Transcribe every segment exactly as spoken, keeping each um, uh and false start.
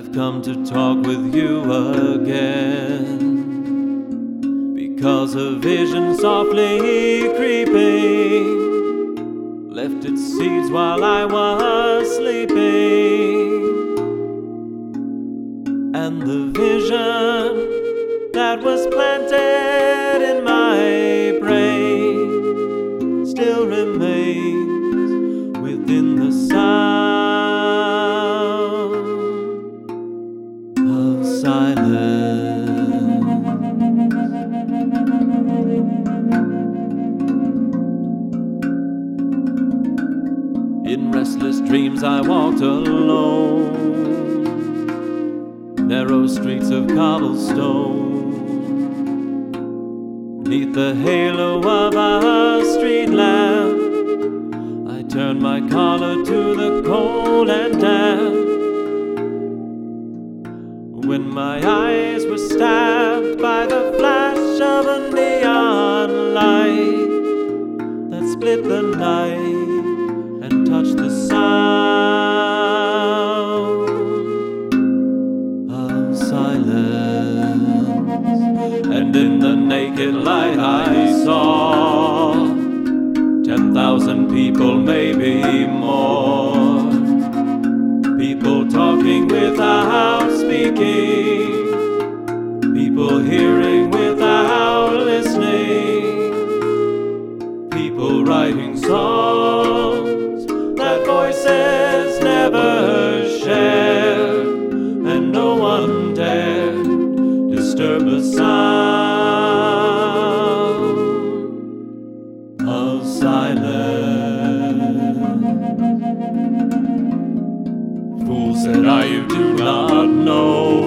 I've come to talk with you again, because a vision softly creeping left its seeds while I was sleeping. And the vision that was planted in my brain still remains within the sound of silence. In restless dreams I walked alone, narrow streets of cobblestone. Beneath the halo of a street lamp, I turned my collar to the cold and damp. When my eyes were stabbed by the flash of a neon light that split the night and touched the sound of silence. And in the naked light I saw ten thousand people, maybe more. People talking without speaking, people hearing without listening, people writing songs that voices never shared, and no one dared disturb the sound of silence. Fool, said I, you do not know.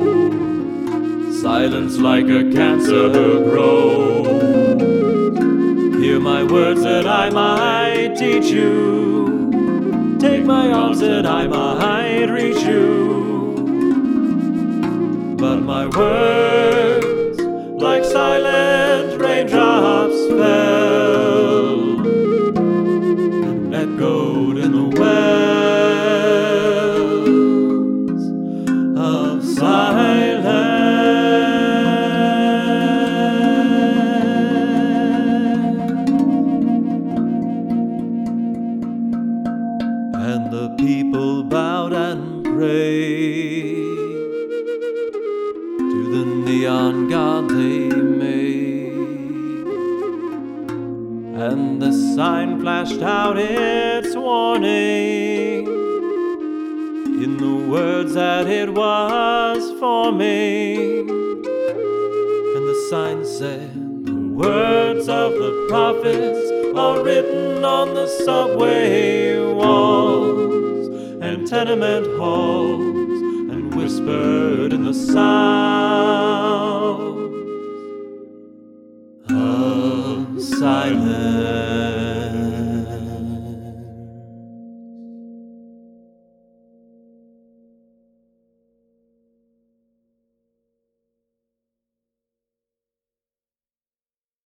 Silence like a cancer grows. Hear my words that I might teach you. Take my arms that I might reach you. But my words, like silent raindrops, fell and echoed in the wells of silence. And the people bowed and prayed to the neon god they made, and the sign flashed out its warning in the words that it was forming. And the sign said, the words of the prophets are written on the subway walls and tenement halls, and whispered in the sound of silence.